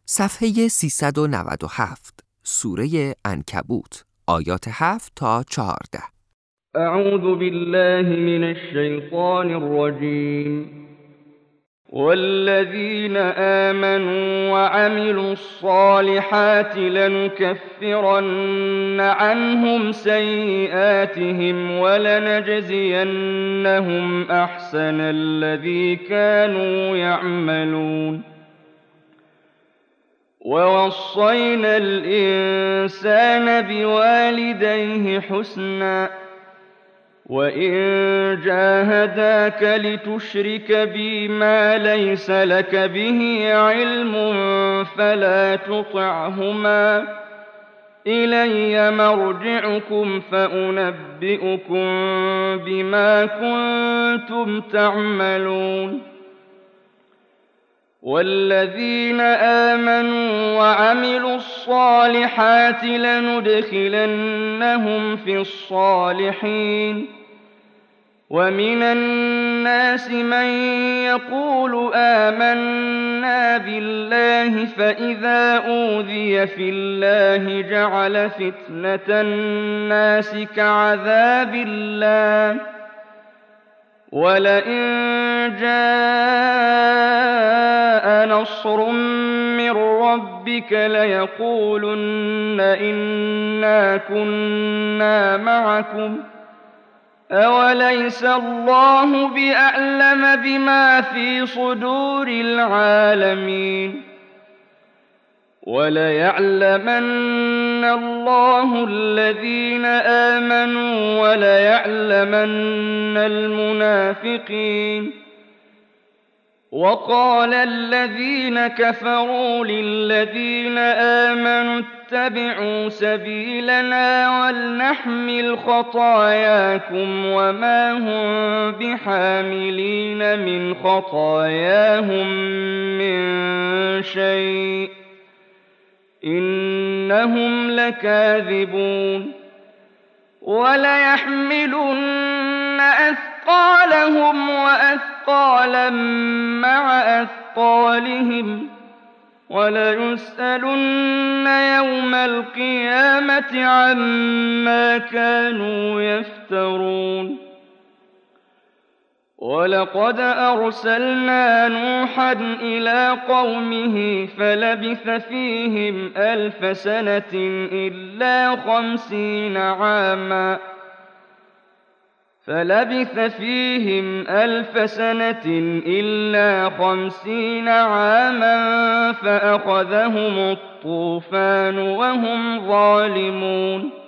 صفحه 397 سوره عنکبوت آیات 7 تا 14. اعوذ بالله من الشیطان الرجیم والذین آمنوا وعملوا الصالحات لنكفرن عنهم سیئاتهم ولنجزینهم احسن الذی كانوا یعملون ووصينا الإنسان بوالديه حسنا وإن جاهداك لتشرك بي ما ليس لك به علم فلا تطعهما إلي مرجعكم فأنبئكم بما كنتم تعملون والذين آمنوا وعملوا الصالحات لندخلنهم في الصالحين ومن الناس من يقول آمنا بالله فإذا أوذي في الله جعل فتنة الناس كعذاب الله ولئن جاء نصر من ربك ليقولن إنا كنا معكم أوليس الله بأعلم بما في صدور العالمين وليعلمن الله الذين آمنوا وليعلمن المنافقين وقال الذين كفروا للذين آمنوا اتبعوا سبيلنا ولنحمل خطاياكم وما هم بحاملين من خطاياهم من شيء إنهم لكاذبون وليحملن أثقالهم وأثقالا مع أثقالهم وليسألن يوم القيامة عما كانوا يفترون ولقد أرسلنا نوحا إلى قومه فلبث فيهم 1000 سنة إلا 50 عاما فأخذهم الطوفان وهم ظالمون